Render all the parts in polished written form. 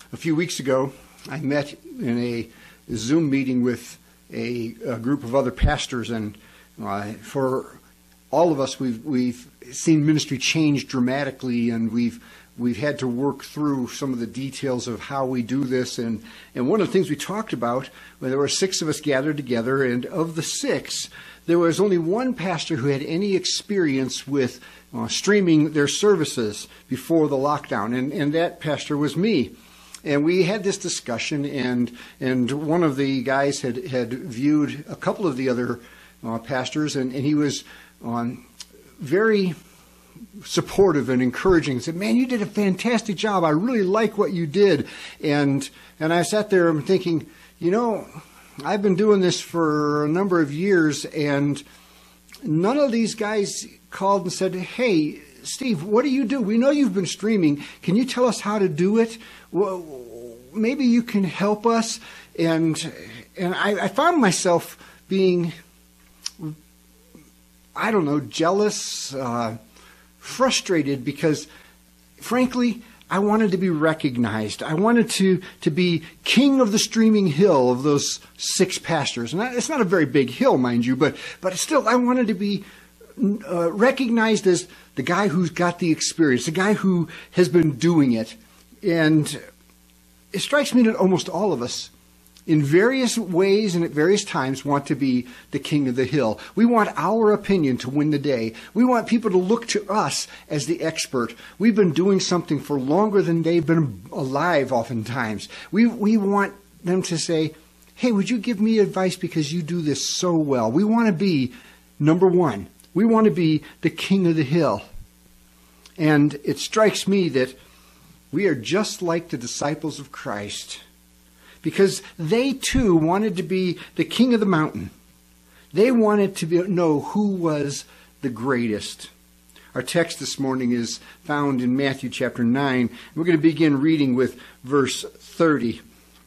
A few weeks ago, I met in a Zoom meeting with a group of other pastors, and for all of us, we've seen ministry change dramatically, and we've had to work through some of the details of how we do this. And one of the things we talked about, when there were 6 of us gathered together, and of the 6, there was only one pastor who had any experience with streaming their services before the lockdown, and that pastor was me. And we had this discussion, and one of the guys had viewed a couple of the other pastors, and he was very supportive and encouraging, and said, "Man, you did a fantastic job. I really like what you did." And I sat there and thinking, I've been doing this for a number of years, and none of these guys called and said, "Hey, Steve, what do you do? We know you've been streaming. Can you tell us how to do it? Well, maybe you can help us." And I found myself being, jealous, frustrated, because, frankly, I wanted to be recognized. I wanted to be king of the streaming hill of those 6 pastors. And it's not a very big hill, mind you, but still, I wanted to be recognized as the guy who's got the experience, the guy who has been doing it. And it strikes me that almost all of us, in various ways and at various times, want to be the king of the hill. We want our opinion to win the day. We want people to look to us as the expert. We've been doing something for longer than they've been alive oftentimes. We want them to say, "Hey, would you give me advice because you do this so well?" We want to be number one. We want to be the king of the hill. And it strikes me that we are just like the disciples of Christ, because they too wanted to be the king of the mountain. They wanted to know who was the greatest. Our text this morning is found in Matthew chapter 9. We're going to begin reading with verse 30.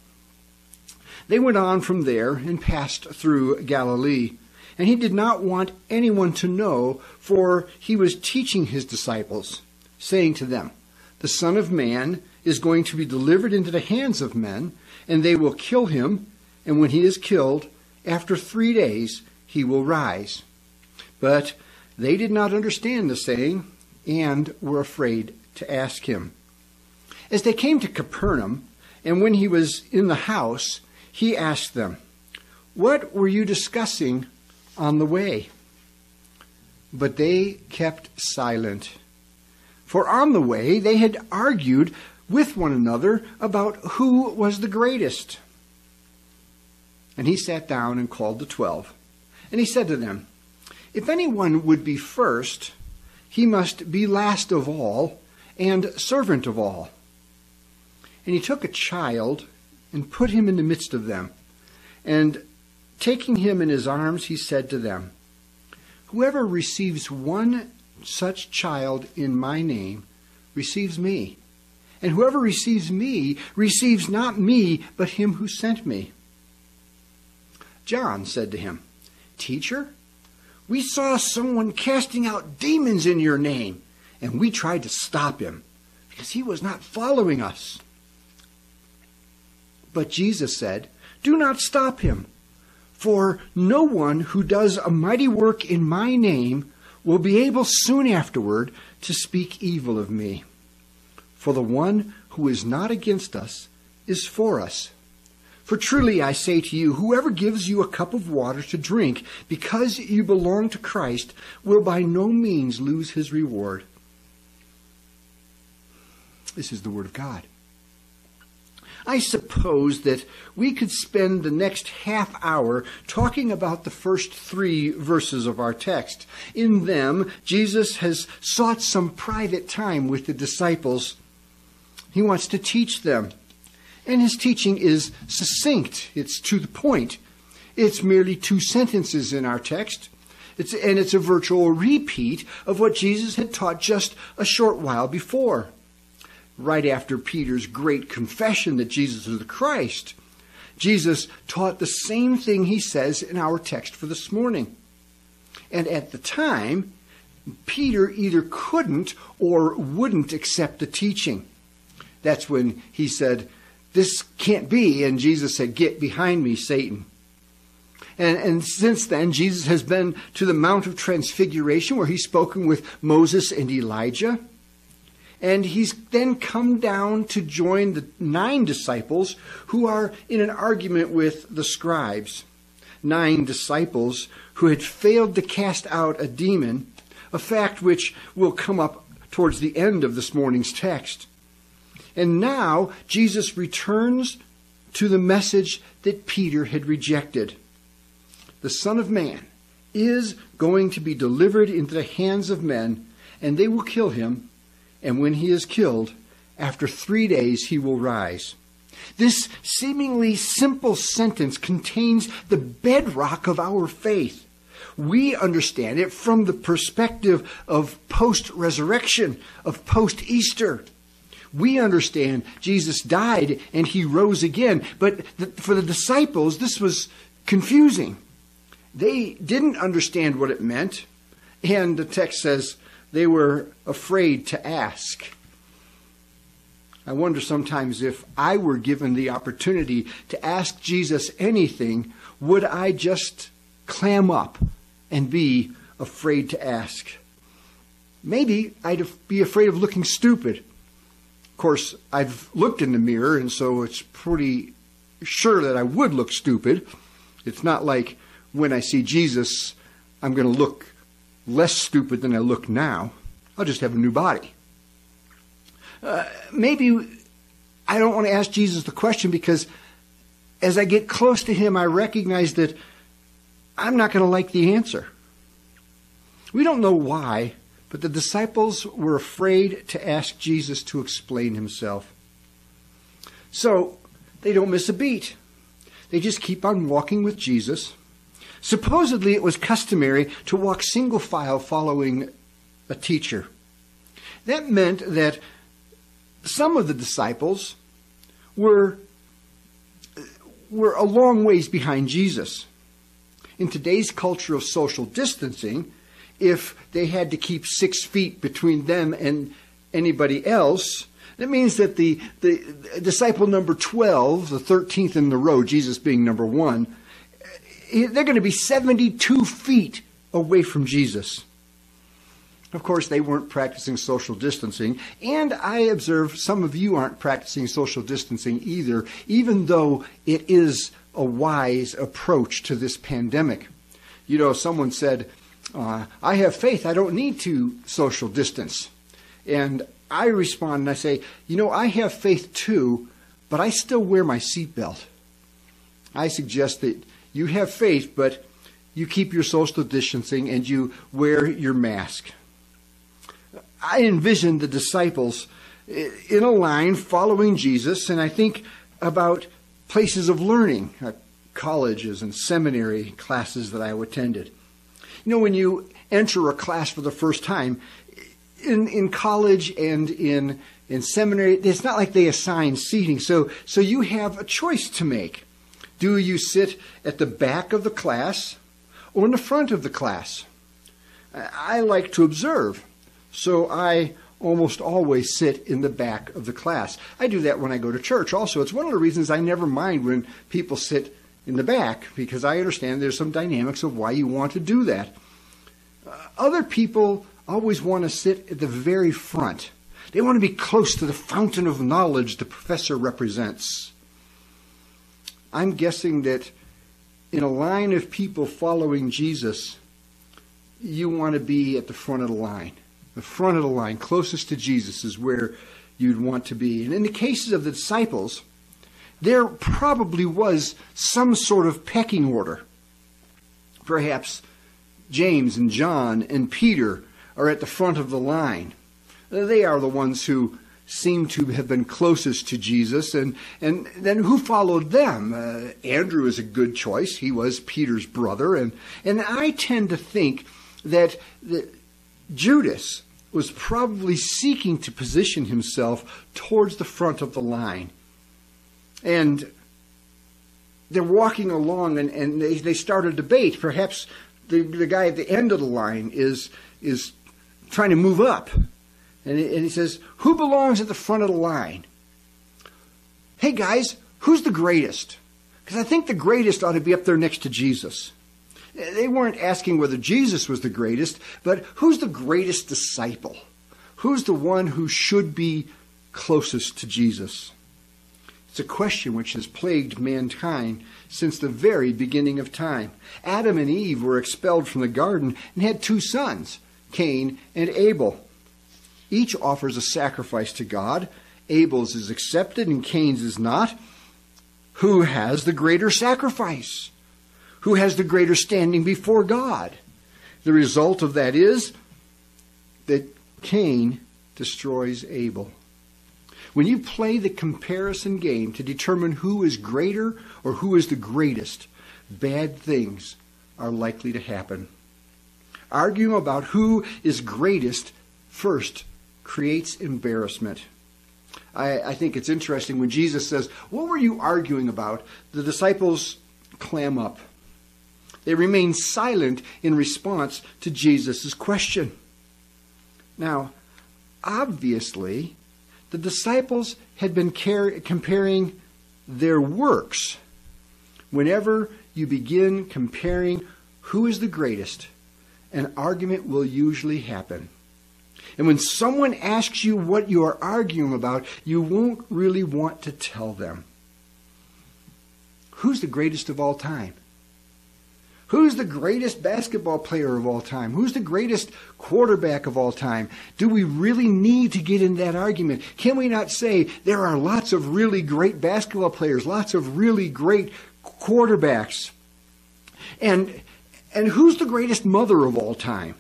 They went on from there and passed through Galilee. And he did not want anyone to know, for he was teaching his disciples, saying to them, "The Son of Man is going to be delivered into the hands of men, and they will kill him, and when he is killed, after 3 days he will rise." But they did not understand the saying, and were afraid to ask him. As they came to Capernaum, and when he was in the house, he asked them, "What were you discussing on the way?" But they kept silent. For on the way they had argued with one another about who was the greatest. And he sat down and called the 12. And he said to them, "If anyone would be first, he must be last of all and servant of all." And he took a child and put him in the midst of them. And taking him in his arms, he said to them, "Whoever receives one such child in my name receives me. And whoever receives me receives not me, but him who sent me." John said to him, "Teacher, we saw someone casting out demons in your name, and we tried to stop him, because he was not following us." But Jesus said, "Do not stop him, for no one who does a mighty work in my name will be able soon afterward to speak evil of me. For the one who is not against us is for us. For truly I say to you, whoever gives you a cup of water to drink because you belong to Christ will by no means lose his reward." This is the word of God. I suppose that we could spend the next half hour talking about the first 3 verses of our text. In them, Jesus has sought some private time with the disciples. He wants to teach them. And his teaching is succinct. It's to the point. It's merely 2 sentences in our text. It's a virtual repeat of what Jesus had taught just a short while before. Right after Peter's great confession that Jesus is the Christ, Jesus taught the same thing he says in our text for this morning. And at the time, Peter either couldn't or wouldn't accept the teaching. That's when he said, this can't be. And Jesus said, "Get behind me, Satan." And since then, Jesus has been to the Mount of Transfiguration, where he's spoken with Moses and Elijah. And he's then come down to join the 9 disciples who are in an argument with the scribes. 9 disciples who had failed to cast out a demon, a fact which will come up towards the end of this morning's text. And now Jesus returns to the message that Peter had rejected. The Son of Man is going to be delivered into the hands of men, and they will kill him. And when he is killed, after 3 days he will rise. This seemingly simple sentence contains the bedrock of our faith. We understand it from the perspective of post-resurrection, of post-Easter. We understand Jesus died and he rose again. But for the disciples, this was confusing. They didn't understand what it meant. And the text says they were afraid to ask. I wonder sometimes if I were given the opportunity to ask Jesus anything, would I just clam up and be afraid to ask? Maybe I'd be afraid of looking stupid. Of course, I've looked in the mirror, and so it's pretty sure that I would look stupid. It's not like when I see Jesus, I'm going to look less stupid than I look now. I'll just have a new body. Maybe I don't want to ask Jesus the question because as I get close to him, I recognize that I'm not going to like the answer. We don't know why, but the disciples were afraid to ask Jesus to explain himself. So they don't miss a beat. They just keep on walking with Jesus. Supposedly it was customary to walk single file following a teacher. That meant that some of the disciples were a long ways behind Jesus. In today's culture of social distancing, if they had to keep 6 feet between them and anybody else, that means that the disciple number 12, the 13th in the row, Jesus being number 1, they're going to be 72 feet away from Jesus. Of course, they weren't practicing social distancing, and I observe some of you aren't practicing social distancing either, even though it is a wise approach to this pandemic. You know, someone said, I have faith, I don't need to social distance. And I respond and I say, you know, I have faith too, but I still wear my seatbelt. I suggest that you have faith, but you keep your social distancing and you wear your mask. I envision the disciples in a line following Jesus, and I think about places of learning, colleges and seminary classes that I attended. You know, when you enter a class for the first time, in college and in seminary, it's not like they assign seating, so you have a choice to make. Do you sit at the back of the class or in the front of the class? I like to observe, so I almost always sit in the back of the class. I do that when I go to church also. It's one of the reasons I never mind when people sit in the back, because I understand there's some dynamics of why you want to do that. Other people always want to sit at the very front. They want to be close to the fountain of knowledge the professor represents. I'm guessing that in a line of people following Jesus, you want to be at the front of the line. The front of the line, closest to Jesus, is where you'd want to be. And in the cases of the disciples, there probably was some sort of pecking order. Perhaps James and John and Peter are at the front of the line. They are the ones who seem to have been closest to Jesus. And then who followed them? Andrew is a good choice. He was Peter's brother. And I tend to think that Judas was probably seeking to position himself towards the front of the line. And they're walking along and they start a debate. Perhaps the guy at the end of the line is trying to move up. And he says, who belongs at the front of the line? Hey hey guys, who's the greatest? Because I think the greatest ought to be up there next to Jesus. They weren't asking whether Jesus was the greatest, but who's the greatest disciple? Who's the one who should be closest to Jesus? It's a question which has plagued mankind since the very beginning of time. Adam and Eve were expelled from the garden and had two sons, Cain and Abel. Each offers a sacrifice to God. Abel's is accepted and Cain's is not. Who has the greater sacrifice? Who has the greater standing before God? The result of that is that Cain destroys Abel. When you play the comparison game to determine who is greater or who is the greatest, bad things are likely to happen. Arguing about who is greatest first creates embarrassment. I think it's interesting when Jesus says, "What were you arguing about?" The disciples clam up. They remain silent in response to Jesus' question. Now, obviously, the disciples had been comparing their works. Whenever you begin comparing who is the greatest, an argument will usually happen. And when someone asks you what you are arguing about, you won't really want to tell them. Who's the greatest of all time? Who's the greatest basketball player of all time? Who's the greatest quarterback of all time? Do we really need to get in that argument? Can we not say there are lots of really great basketball players, lots of really great quarterbacks? And who's the greatest mother of all time?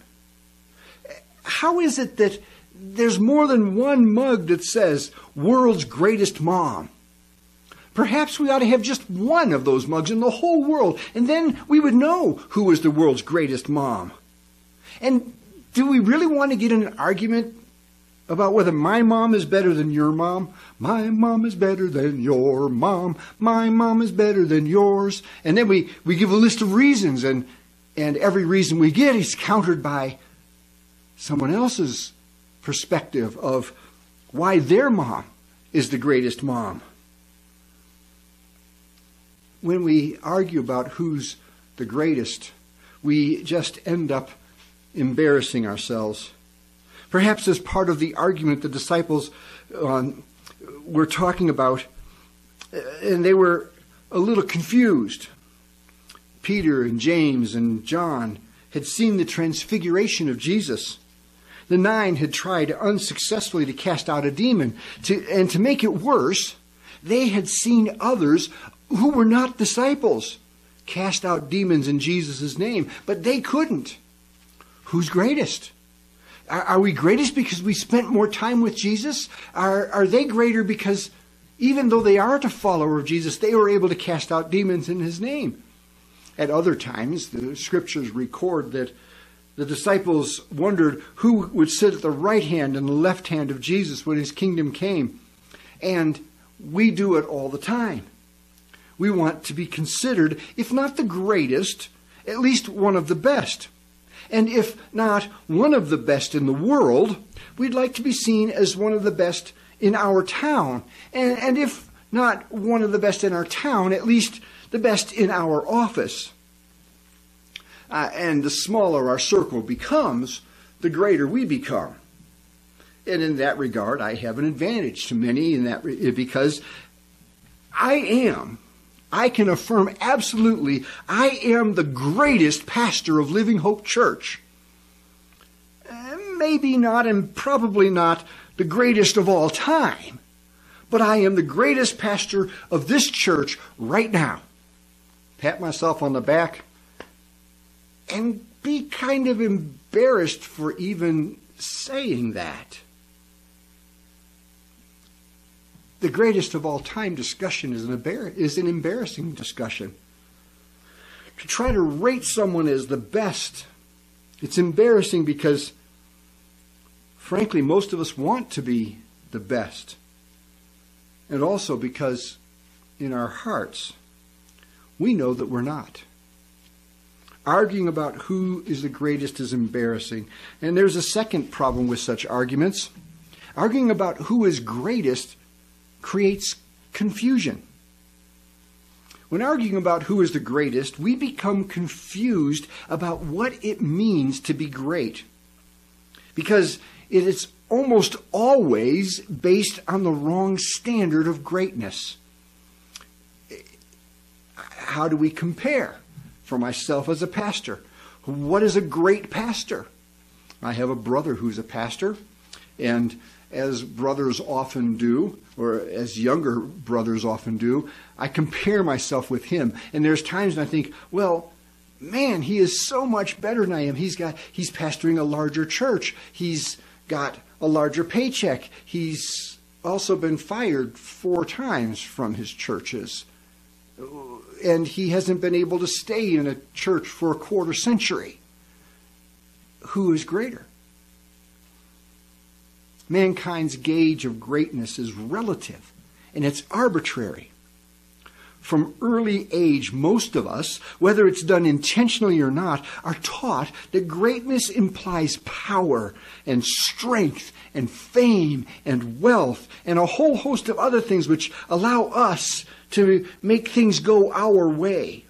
How is it that there's more than one mug that says world's greatest mom? Perhaps we ought to have just one of those mugs in the whole world, and then we would know who is the world's greatest mom. And do we really want to get in an argument about whether my mom is better than your mom? My mom is better than your mom. My mom is better than yours. And then we give a list of reasons, and every reason we get is countered by someone else's perspective of why their mom is the greatest mom. When we argue about who's the greatest, we just end up embarrassing ourselves. Perhaps as part of the argument the disciples were talking about, and they were a little confused. Peter and James and John had seen the transfiguration of Jesus. The 9 had tried unsuccessfully to cast out a demon. And to make it worse, they had seen others who were not disciples cast out demons in Jesus' name, but they couldn't. Who's greatest? Are we greatest because we spent more time with Jesus? Are they greater because even though they aren't a follower of Jesus, they were able to cast out demons in his name? At other times, the scriptures record that the disciples wondered who would sit at the right hand and the left hand of Jesus when his kingdom came. And we do it all the time. We want to be considered, if not the greatest, at least one of the best. And if not one of the best in the world, we'd like to be seen as one of the best in our town. And if not one of the best in our town, at least the best in our office. And the smaller our circle becomes, the greater we become. And in that regard, I have an advantage to many because I can affirm absolutely, I am the greatest pastor of Living Hope Church. Maybe not and probably not the greatest of all time, but I am the greatest pastor of this church right now. Pat myself on the back and be kind of embarrassed for even saying that. The greatest of all time discussion is an embarrassing discussion. To try to rate someone as the best, it's embarrassing because, frankly, most of us want to be the best. And also because in our hearts, we know that we're not. Arguing about who is the greatest is embarrassing. And there's a second problem with such arguments. Arguing about who is greatest creates confusion. When arguing about who is the greatest, we become confused about what it means to be great. Because it is almost always based on the wrong standard of greatness. How do we compare? For myself as a pastor, what is a great pastor? I have a brother who's a pastor, and as brothers often do, or as younger brothers often do, I compare myself with him. And there's times when I think, well, man, he is so much better than I am. He's pastoring a larger church. He's got a larger paycheck. He's also been fired 4 times from his churches. And he hasn't been able to stay in a church for a quarter century. Who is greater? Mankind's gauge of greatness is relative, and it's arbitrary. From early age, most of us, whether it's done intentionally or not, are taught that greatness implies power and strength and fame and wealth and a whole host of other things which allow us to make things go our way.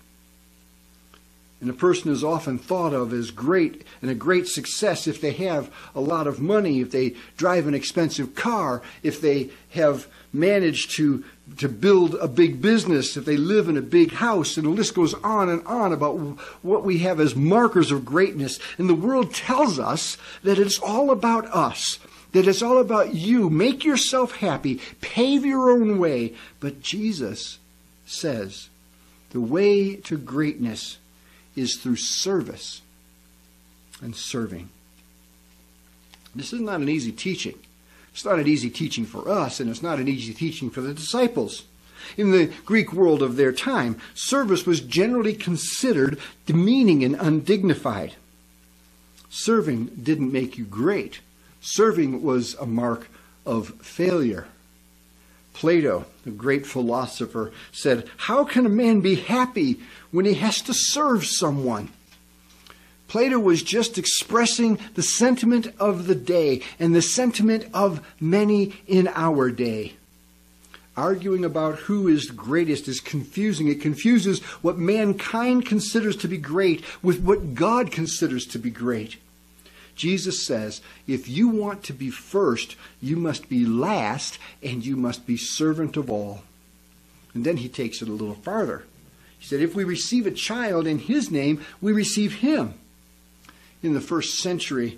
And a person is often thought of as great and a great success if they have a lot of money, if they drive an expensive car, if they have managed to build a big business, if they live in a big house, and the list goes on and on about what we have as markers of greatness. And the world tells us that it's all about us, that it's all about you. Make yourself happy, pave your own way. But Jesus says the way to greatness is through service and serving. This is not an easy teaching. It's not an easy teaching for us, and it's not an easy teaching for the disciples. In the Greek world of their time, service was generally considered demeaning and undignified. Serving didn't make you great. Serving was a mark of failure. Plato, the great philosopher, said, "How can a man be happy when he has to serve someone?" Plato was just expressing the sentiment of the day and the sentiment of many in our day. Arguing about who is greatest is confusing. It confuses what mankind considers to be great with what God considers to be great. Jesus says, if you want to be first, you must be last, and you must be servant of all. And then he takes it a little farther. He said, if we receive a child in his name, we receive him. In the first century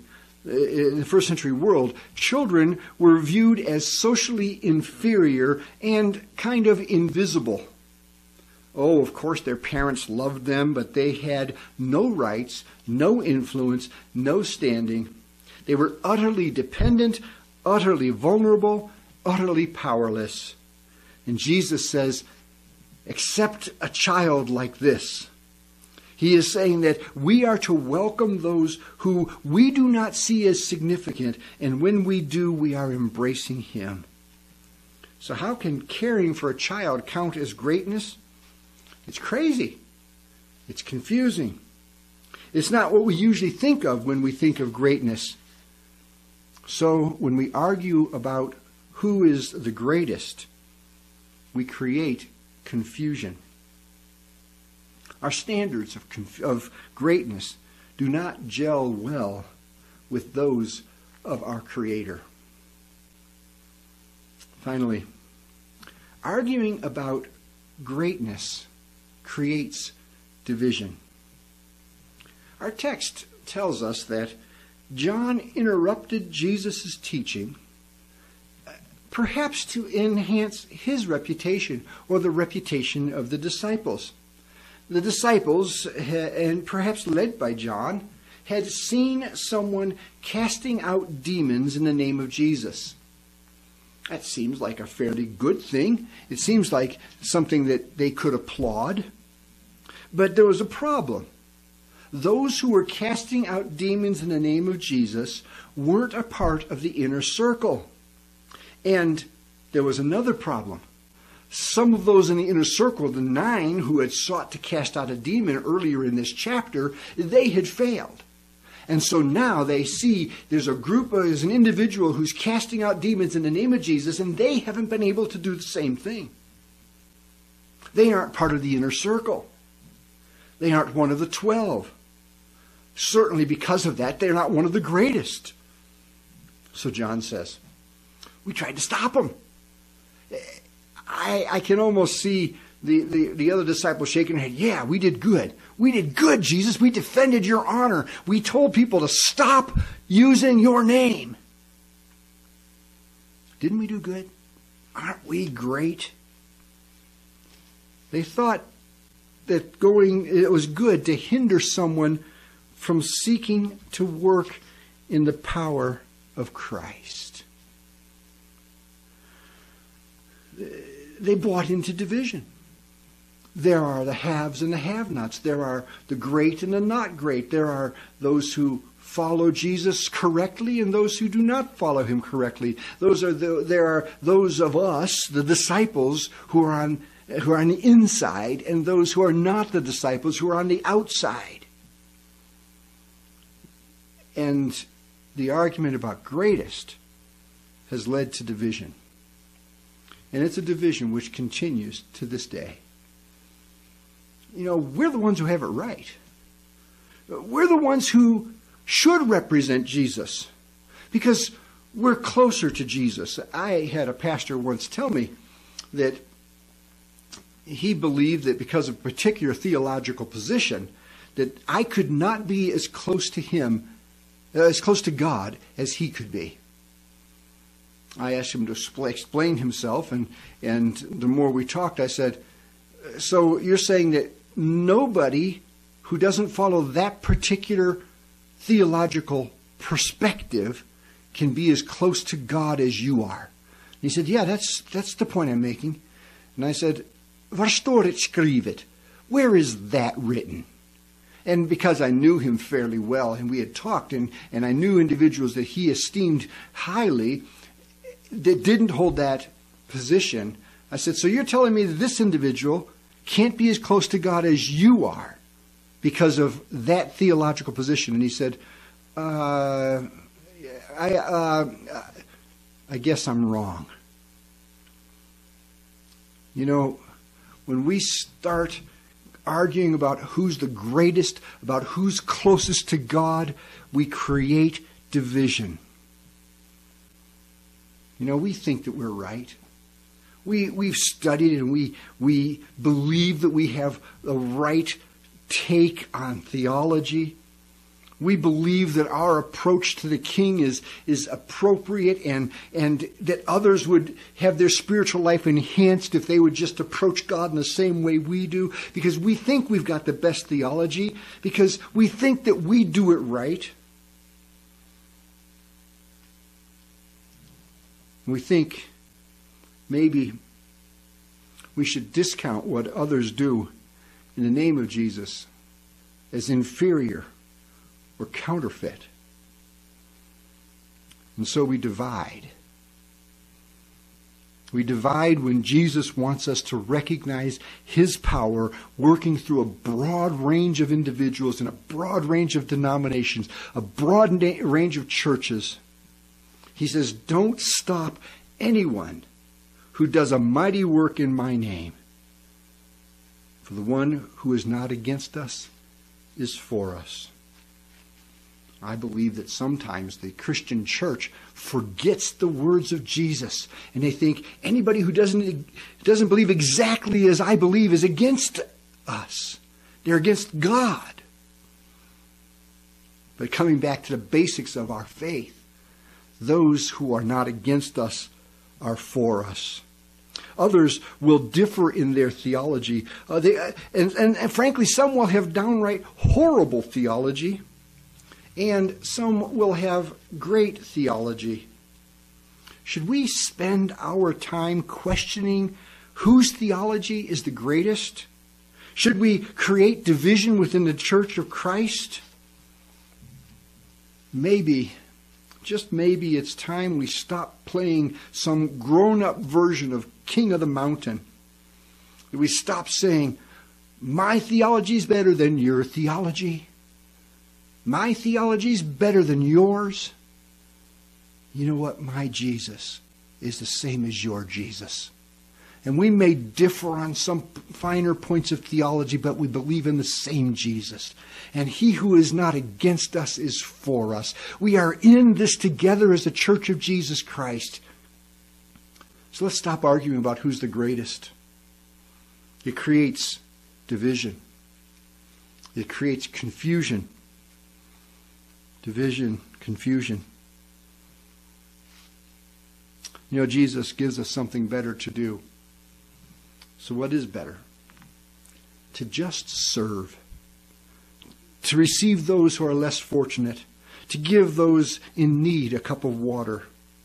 world, children were viewed as socially inferior and kind of invisible. Oh, of course, their parents loved them, but they had no rights, no influence, no standing. They were utterly dependent, utterly vulnerable, utterly powerless. And Jesus says, accept a child like this. He is saying that we are to welcome those who we do not see as significant, and when we do, we are embracing him. So how can caring for a child count as greatness? It's crazy. It's confusing. It's not what we usually think of when we think of greatness. So when we argue about who is the greatest, we create confusion. Our standards of greatness do not gel well with those of our Creator. Finally, arguing about greatness creates division. Our text tells us that John interrupted Jesus' teaching, perhaps to enhance his reputation or the reputation of the disciples. The disciples, and perhaps led by John, had seen someone casting out demons in the name of Jesus. That seems like a fairly good thing. It seems like something that they could applaud. But there was a problem. Those who were casting out demons in the name of Jesus weren't a part of the inner circle. And there was another problem. Some of those in the inner circle, the 9 who had sought to cast out a demon earlier in this chapter, they had failed. And so now they see there's there's an individual who's casting out demons in the name of Jesus, and they haven't been able to do the same thing. They aren't part of the inner circle. They aren't one of the 12. Certainly because of that, they're not one of the greatest. So John says, we tried to stop them. I can almost see the other disciples shaking their head. Yeah, we did good. We did good, Jesus. We defended your honor. We told people to stop using your name. Didn't we do good? Aren't we great? They thought that it was good to hinder someone from seeking to work in the power of Christ. They bought into division. There are the haves and the have-nots. There are the great and the not great. There are those who follow Jesus correctly and those who do not follow him correctly. There are those of us, the disciples, who are on the inside, and those who are not the disciples, who are on the outside. And the argument about greatest has led to division. And it's a division which continues to this day. You know, we're the ones who have it right. We're the ones who should represent Jesus because we're closer to Jesus. I had a pastor once tell me that he believed that because of a particular theological position, that I could not be as close to him, as close to God as he could be. I asked him to explain himself, and the more we talked, I said, so you're saying that nobody who doesn't follow that particular theological perspective can be as close to God as you are? And he said, yeah, that's the point I'm making. And I said, var står det skrivet? Where is that written? And because I knew him fairly well, and we had talked, and I knew individuals that he esteemed highly that didn't hold that position, I said, so you're telling me that this individual can't be as close to God as you are because of that theological position? And he said, I guess I'm wrong. You know, when we start arguing about who's the greatest, about who's closest to God, we create division. You know, we think that we're right. We've studied and we believe that we have the right take on theology. We believe that our approach to the King is appropriate and that others would have their spiritual life enhanced if they would just approach God in the same way we do, because we think we've got the best theology, because we think that we do it right. We think maybe we should discount what others do in the name of Jesus as inferior or counterfeit. And so we divide. We divide when Jesus wants us to recognize his power working through a broad range of individuals and a broad range of denominations, a broad range of churches. He says, don't stop anyone who does a mighty work in my name. For the one who is not against us is for us. I believe that sometimes the Christian church forgets the words of Jesus, and they think anybody who doesn't believe exactly as I believe is against us. They're against God. But coming back to the basics of our faith, those who are not against us are for us. Others will differ in their theology. And frankly, some will have downright horrible theology, and some will have great theology. Should we spend our time questioning whose theology is the greatest? Should we create division within the Church of Christ? Maybe, just maybe, it's time we stop playing some grown-up version of King of the Mountain. We stop saying, my theology is better than your theology. My theology is better than yours. You know what? My Jesus is the same as your Jesus. And we may differ on some finer points of theology, but we believe in the same Jesus. And he who is not against us is for us. We are in this together as the church of Jesus Christ. So let's stop arguing about who's the greatest. It creates division. It creates confusion. Division, confusion. You know, Jesus gives us something better to do. So what is better? To just serve. To receive those who are less fortunate. To give those in need a cup of water.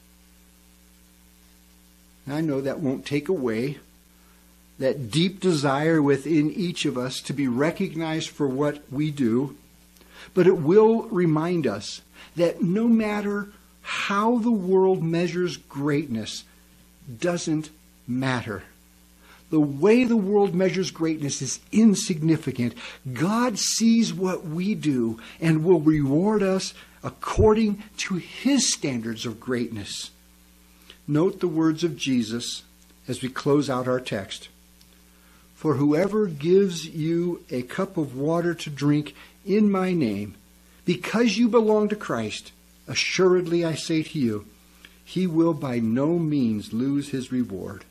I know that won't take away that deep desire within each of us to be recognized for what we do, but it will remind us that no matter how the world measures greatness doesn't matter. The way the world measures greatness is insignificant. God sees what we do and will reward us according to his standards of greatness. Note the words of Jesus as we close out our text. For whoever gives you a cup of water to drink in my name, because you belong to Christ, assuredly I say to you, he will by no means lose his reward.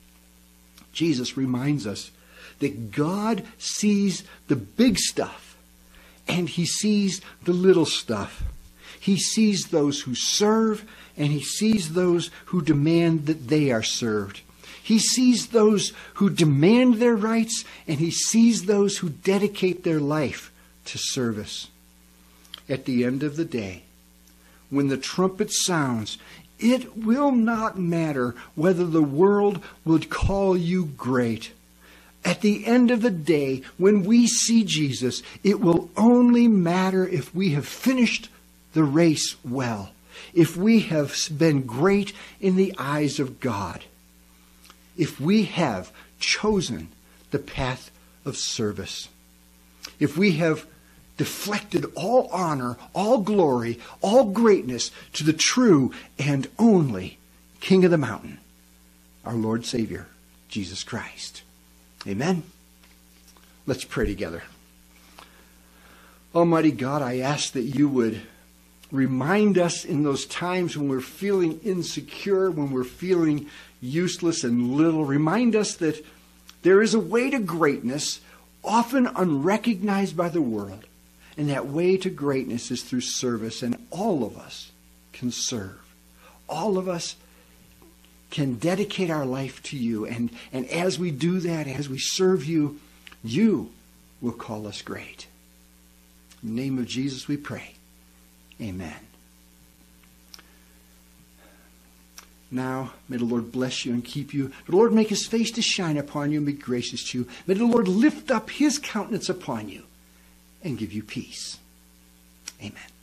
Jesus reminds us that God sees the big stuff and he sees the little stuff. He sees those who serve and he sees those who demand that they are served. He sees those who demand their rights and he sees those who dedicate their life to service. At the end of the day, when the trumpet sounds, it will not matter whether the world would call you great. At the end of the day, when we see Jesus, it will only matter if we have finished the race well, if we have been great in the eyes of God, if we have chosen the path of service, if we have deflected all honor, all glory, all greatness to the true and only King of the mountain, our Lord Savior, Jesus Christ. Amen. Let's pray together. Almighty God, I ask that you would remind us in those times when we're feeling insecure, when we're feeling useless and little. Remind us that there is a way to greatness, often unrecognized by the world. And that way to greatness is through service. And all of us can serve. All of us can dedicate our life to you. And as we do that, as we serve you, you will call us great. In the name of Jesus we pray. Amen. Now, may the Lord bless you and keep you. May the Lord make his face to shine upon you and be gracious to you. May the Lord lift up his countenance upon you and give you peace. Amen.